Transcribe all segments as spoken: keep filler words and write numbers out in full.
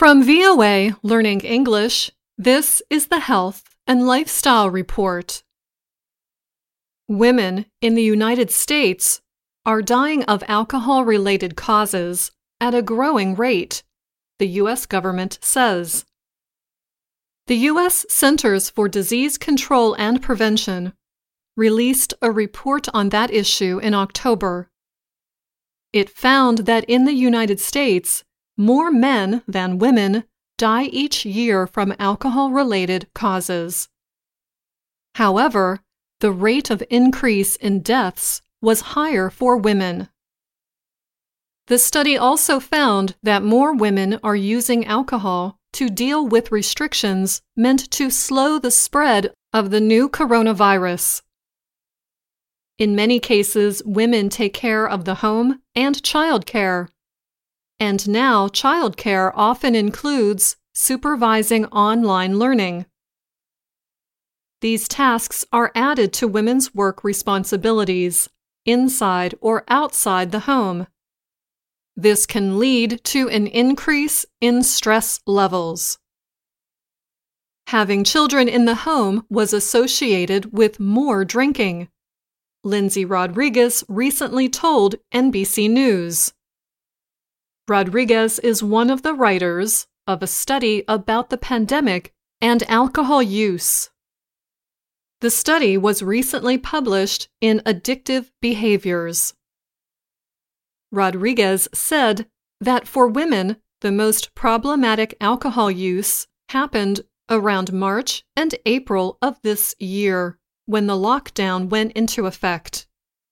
From V O A Learning English, this is the Health and Lifestyle Report. Women in the United States are dying of alcohol-related causes at a growing rate, the U S government says. The U S Centers for Disease Control and Prevention released a report on that issue in October. It found that in the United States, more men than women die each year from alcohol-related causes. However, the rate of increase in deaths was higher for women. The study also found that more women are using alcohol to deal with restrictions meant to slow the spread of the new coronavirus. In many cases, women take care of the home and childcare. And now childcare often includes supervising online learning. These tasks are added to women's work responsibilities, inside or outside the home. This can lead to an increase in stress levels. Having children in the home was associated with more drinking, Lindsay Rodriguez recently told N B C News. Rodriguez is one of the writers of a study about the pandemic and alcohol use. The study was recently published in Addictive Behaviors. Rodriguez said that for women, the most problematic alcohol use happened around March and April of this year, when the lockdown went into effect.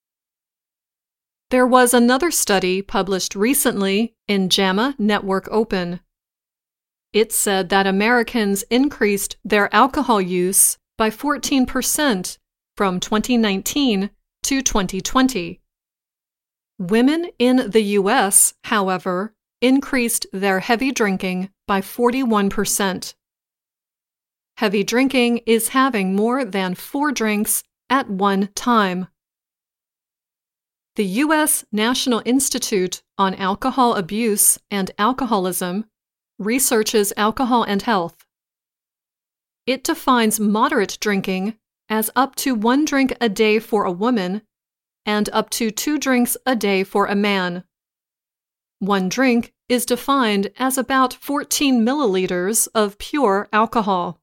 There was another study published recently in JAMA Network Open. It said that Americans increased their alcohol use by fourteen percent from twenty nineteen to twenty twenty. Women in the U S, however, increased their heavy drinking by forty-one percent. Heavy drinking is having more than four drinks at one time. The U S National Institute on Alcohol Abuse and Alcoholism researches alcohol and health. It defines moderate drinking as up to one drink a day for a woman and up to two drinks a day for a man. One drink is defined as about fourteen milliliters of pure alcohol.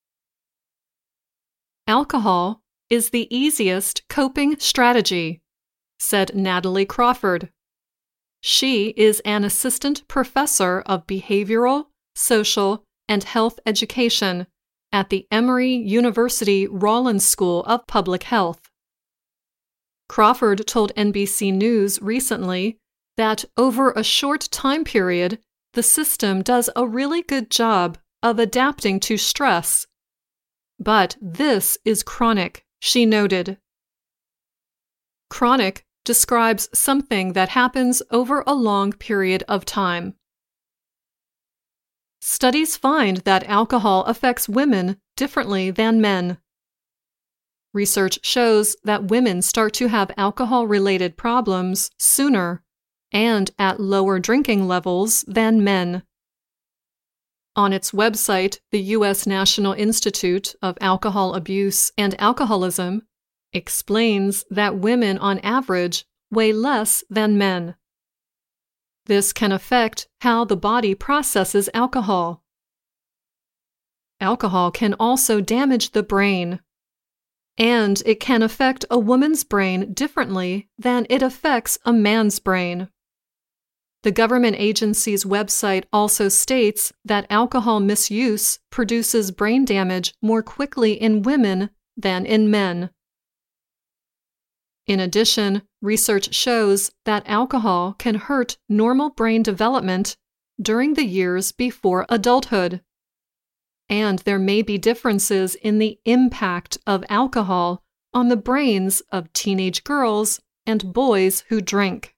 Alcohol is the easiest coping strategy, said Natalie Crawford. She is an assistant professor of behavioral, social, and health education at the Emory University Rollins School of Public Health. Crawford told N B C News recently that over a short time period, the system does a really good job of adapting to stress. But this is chronic, she noted. Chronic describes something that happens over a long period of time. Studies find that alcohol affects women differently than men. Research shows that women start to have alcohol-related problems sooner and at lower drinking levels than men. On its website, the U S National Institute of Alcohol Abuse and Alcoholism explains that women on average weigh less than men. This can affect how the body processes alcohol. Alcohol can also damage the brain, and it can affect a woman's brain differently than it affects a man's brain. The government agency's website also states that alcohol misuse produces brain damage more quickly in women than in men. In addition, research shows that alcohol can hurt normal brain development during the years before adulthood. And there may be differences in the impact of alcohol on the brains of teenage girls and boys who drink.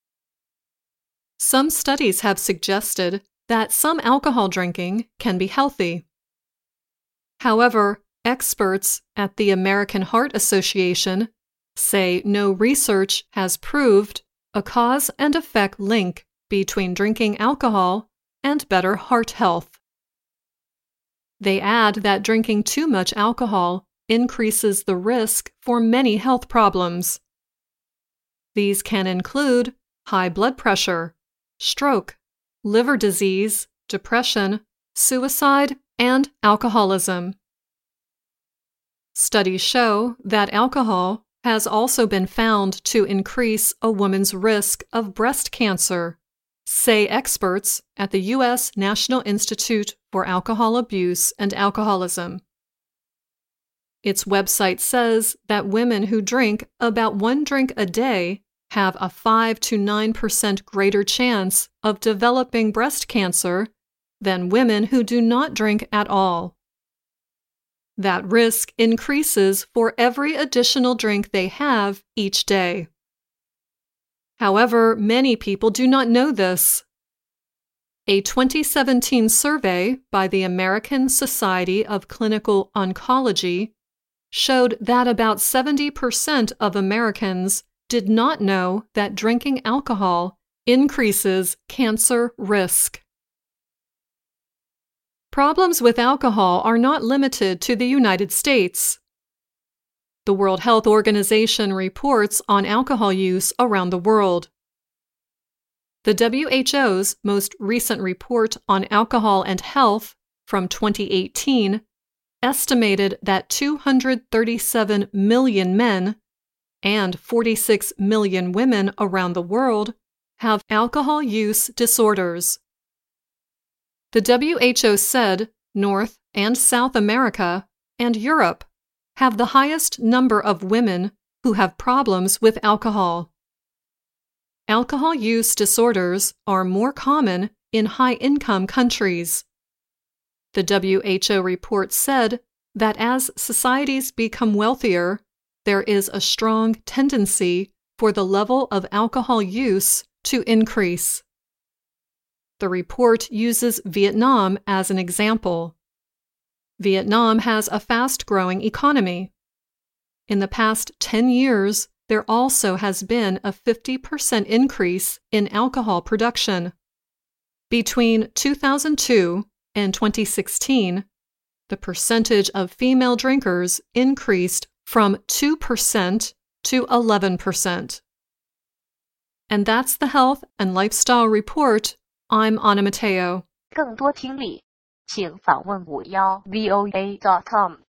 Some studies have suggested that some alcohol drinking can be healthy. However, experts at the American Heart Association say no research has proved a cause and effect link between drinking alcohol and better heart health. They add that drinking too much alcohol increases the risk for many health problems. These can include high blood pressure, stroke, liver disease, depression, suicide, and alcoholism. Studies show that alcohol has also been found to increase a woman's risk of breast cancer, say experts at the U S National Institute for Alcohol Abuse and Alcoholism. Its website says that women who drink about one drink a day have a five to nine percent greater chance of developing breast cancer than women who do not drink at all. That risk increases for every additional drink they have each day. However, many people do not know this. A twenty seventeen survey by the American Society of Clinical Oncology showed that about seventy percent of Americans did not know that drinking alcohol increases cancer risk. Problems with alcohol are not limited to the United States. The World Health Organization reports on alcohol use around the world. The W H O's most recent report on alcohol and health from twenty eighteen estimated that two hundred thirty-seven million men and forty-six million women around the world have alcohol use disorders. The W H O said North and South America and Europe have the highest number of women who have problems with alcohol. Alcohol use disorders are more common in high-income countries. The W H O report said that as societies become wealthier, there is a strong tendency for the level of alcohol use to increase. The report uses Vietnam as an example. Vietnam has a fast-growing economy. In the past ten years, there also has been a fifty percent increase in alcohol production. Between two thousand two and twenty sixteen, the percentage of female drinkers increased from two percent to eleven percent. And that's the Health and Lifestyle Report. I'm Anna Matteo. 更多听力，请访问五幺 V O A dot com。